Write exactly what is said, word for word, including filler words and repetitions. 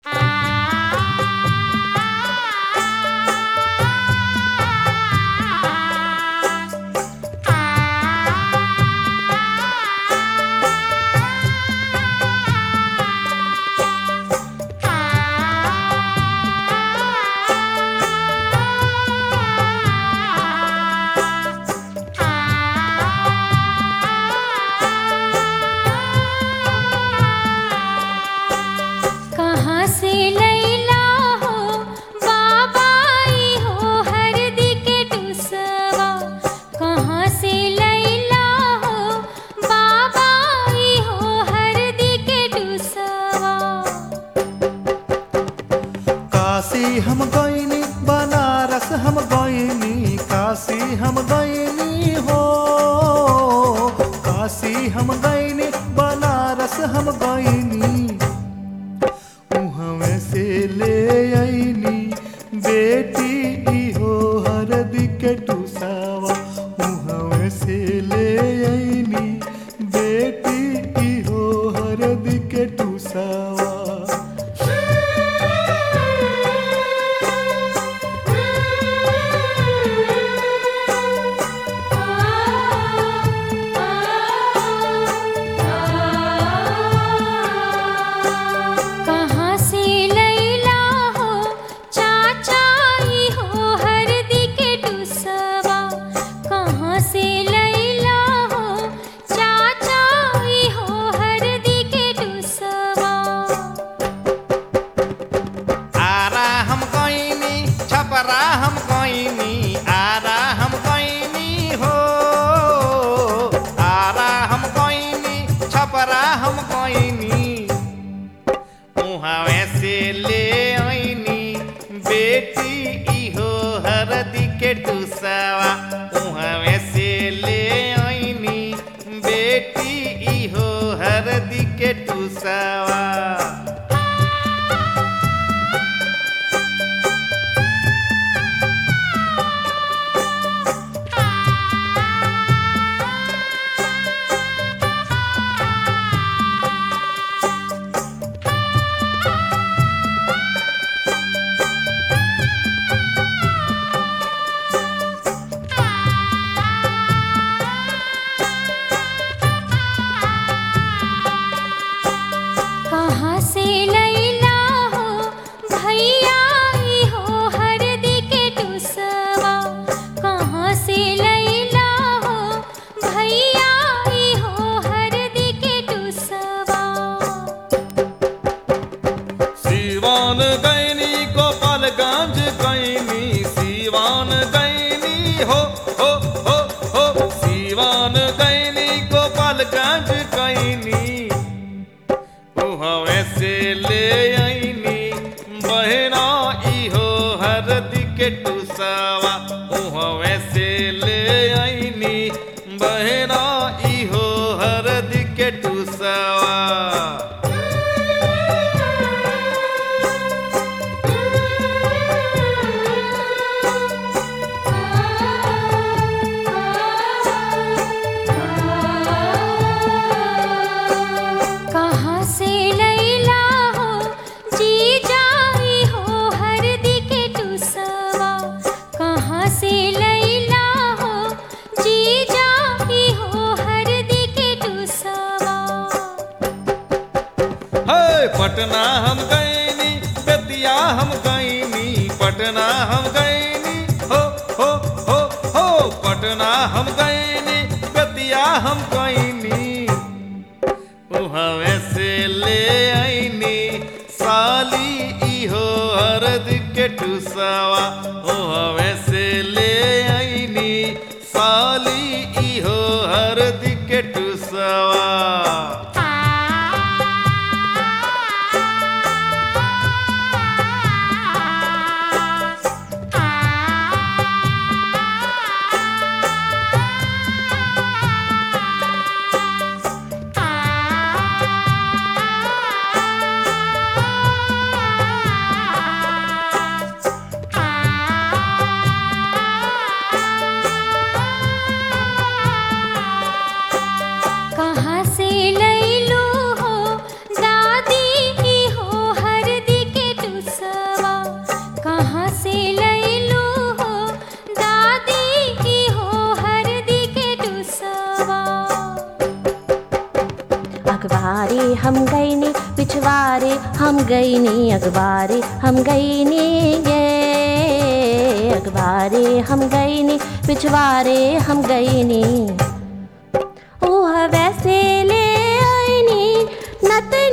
काशी हम गईनी बनारस हम गईनी काशी हम गईनी हो काशी हम गईनी बनारस हम गईनी उहवे से ले आईनी बेटी इहो हरदी के टुसावा उहवे से ले आईनी बेटी इहो हरदी के टुसावा। छपरा हम गईनी आरा हम गईनी हो आरा हम गईनी छपरा हम गईनी उहाँ से ले आईनी बेटी इहो हरदी के टुसावा उहाँ से ले आईनी बेटी इहो हरदी के टुसावा। सीवान गईनी गोपालगंज गईनी सीवान गईनी हो हो हो हो सीवान गईनी गोपालगंज गईनी उहाँ से ले आईनी बहना इहो हरदी के टुसावा उहाँ से ले आईनी बहना इहो हरदी के टुसावा। पटना हम गईनी बेतिया हम गईनी पटना हम गईनी हो हो हो हो पटना हम गईनी बेतिया हम गईनी उहाँ से ले आईनी साली इहो हरदी के टुसावा उहाँ से ले आईनी साली इहो हरदी के टुसावा। कहाँ से पिछवारे हम गई नी अखबारे हम गई नी गे अखबारे हम गई नी पिछवारे हम गई नी ओह वैसे ले आई नी नत